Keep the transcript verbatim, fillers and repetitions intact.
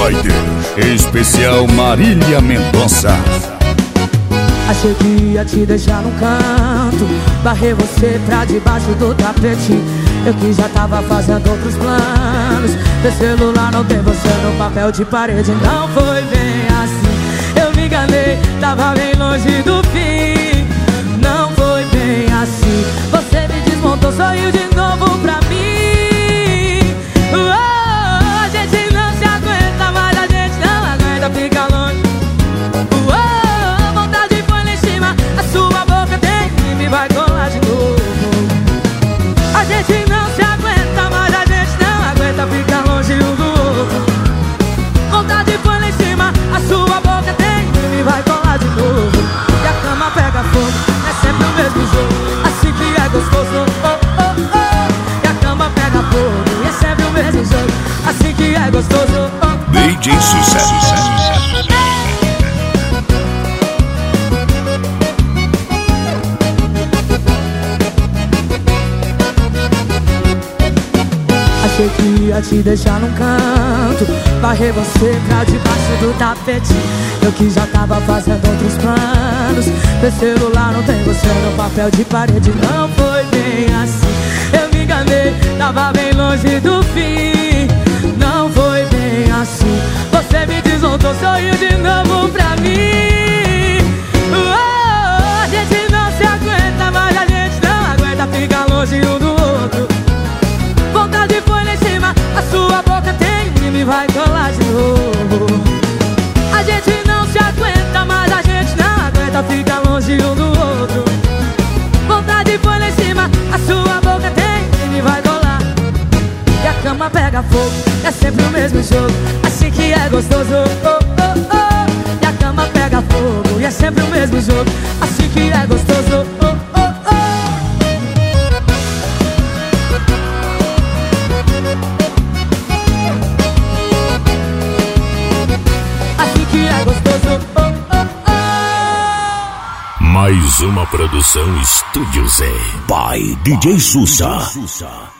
Spider, especial Marília Mendonça. Achei que ia te deixar num canto, barrei você pra debaixo do tapete. Eu que já tava fazendo outros planos. Teu celular não tem você no papel de parede. Não foi bem assim, eu me enganei, tava bem longe do fim. Não foi bem assim, você me desmontou, sorriu de novo pra mim. Oh, a gente não se aguenta, mas a gente não aguenta ficar longe. Oh, vontade foi lá em cima, a sua boca tem e me vai colar de novo. A gente não se aguenta, mas a gente não aguenta ficar longe um do outro. Vontade foi lá em cima, a sua boca tem e me vai colar de novo. E a cama pega fogo, é sempre o mesmo jogo, assim que é gostoso. Oh, oh, oh. E a cama pega fogo, e é sempre o mesmo jogo, assim que é gostoso. Oh, oh, D J Sucesso. achei que ia te deixar num canto, barrei você pra debaixo do tapete. Eu que já tava fazendo outros planos. Meu celular não tem você no papel de parede. Não foi bem assim, eu me enganei, tava bem longe do fim. Não foi bem assim, você me desmontou, sorriu de novo pra mim. Oh, a gente não se aguenta, mas a gente não aguenta ficar longe um do outro. Vontade foi lá em cima, a sua boca tem e me vai colar de novo. A gente não se aguenta, mas a gente não aguenta ficar longe um do outro. Vontade foi lá em cima, a sua boca tem e me vai colar. E a cama pega fogo, é sempre o mesmo jogo, assim que é gostoso. Oh, oh, oh. E a cama pega fogo, e é sempre o mesmo jogo, assim que é gostoso. Oh, oh, oh. É gostoso, oh, oh, oh. Mais uma produção Estúdio Z by D J Sussa.